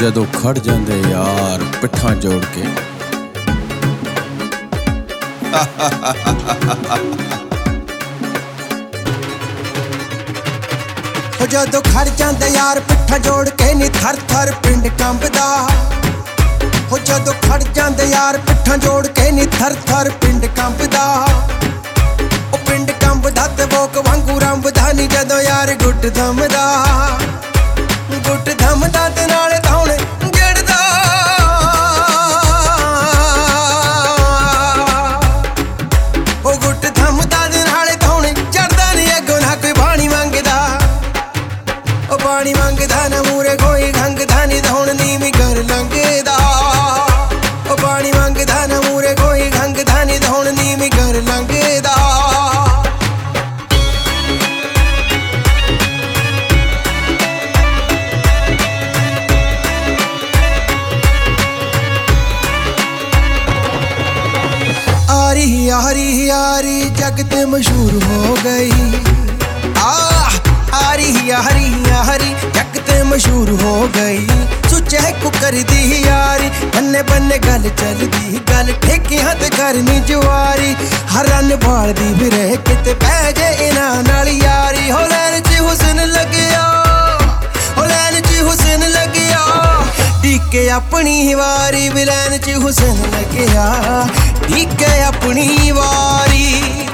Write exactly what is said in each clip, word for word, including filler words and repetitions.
जदों खड़ जांदे यार पिट्ठां जोड़ के। जदों खड़ जांदे यार पिट्ठां जोड़ के नी थर थर पिंड कंबदा। हो जदों खड़ जांदे यार पिट्ठां जोड़ के नी थर थर पिंड कंबदा। ओ पिंड कंबदा ते बोक वांगू रंबदा नी जदों यार गुट थमदा। गुट थमदा ते नाल धौणे जड़दा। ओ गुट थमदा ते नाल धौणे जड़दा नी अगों ना कोई पानी मंगदा। ओ पानी मंगदा ना मूरे कोई खंगदा नी धौण नीवी कर लंघदा। ओ पानी मंगदा ना मूरे कोई खंगदा नी धौण नीवी कर लंघदा। आरी यारी यारी जगत मशहूर हो गई। आ आरी यारी यारी जगत मशहूर हो गई। सुचे कुकर दी यारी बन्ने बन्ने गल चलदी। गल ठेकियां ते करनी जुआरी। हरन भालदी फिरे किते पै जे इना नाल यारी। हो लैन च हुसन लग्या। हो लैन च हुसन लग्या। टीके अपनी वारी भी लैन च हुसन लग्या। टीके अपनी वारी।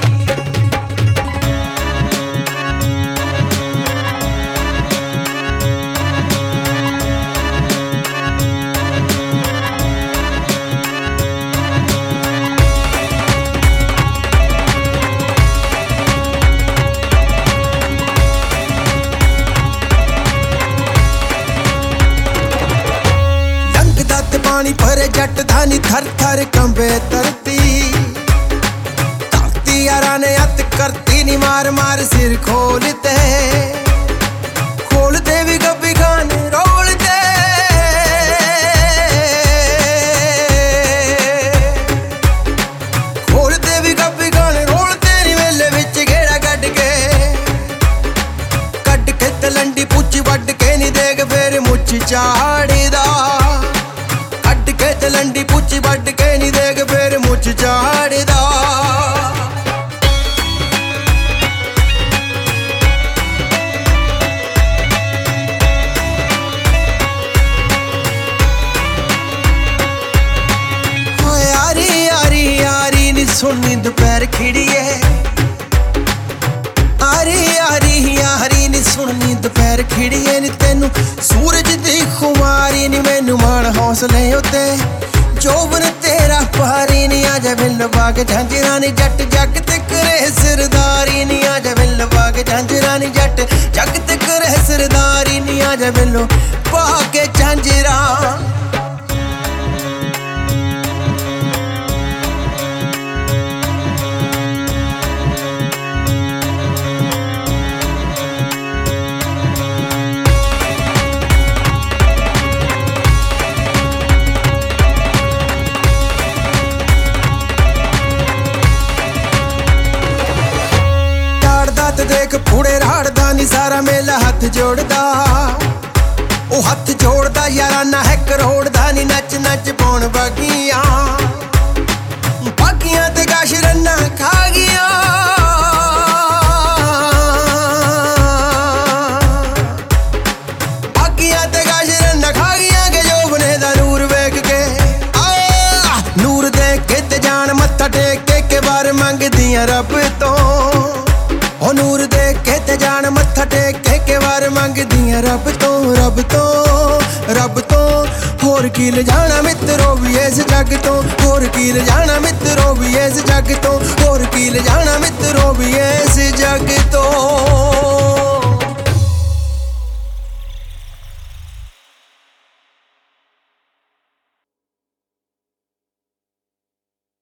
पानी भरे जट धानी थर थर कंबे धरती। धरती यारा ने अत करती नी मार मार सिर खोलते। खोलते भी गब्बी खान रोलते। खोलते भी गब्बी खान रोलते नी वेले विच घेड़ा कट के। कट के तलंडी पुछ वड के नी देख फिर मुछ चाड़दा। लंडी पुछ वड के नी देख फिर मुछ चाड़दा। यारी यारी यारी नी सुननी दोपहर खिड़िए। यारी यारी यारी नी सुननी दोपहर खिड़िए नी तेनू सूरज दी खुमारी नी मैनू मान हौसले उत्ते। जोबन तेरा पारी नी आजा बिल बाग झांजरा नी जट जग ते करे सरदारी नी आजा बिल बाग झांजरा नी जट जग ते करे सरदारी नी आजा बिलो बाग झांजरा। देख फूड़े राड़दा नी सारा मेला हथ जोड़दा। ओ हथ जोड़दा यारा ना है करोड़दा नी नच नच पौन बागियां। बागियां ते गश रन्ना खा गिया। बागियां ते गश रन्ना खा गिया के जोबने दा नूर वेख के। आ नूर देख के ते जान मत्था टेक के के बार मंगदियां रब तो। ओ नूर देख के ते जान मत्था टेक के के वार मंगदियां रब तो। रब तो रब तो होर की ले जाना मित्रों भी इस जग तो। होर की ले जाना मित्रों भी इस जग तो। होर की ले जाना मित्रों भी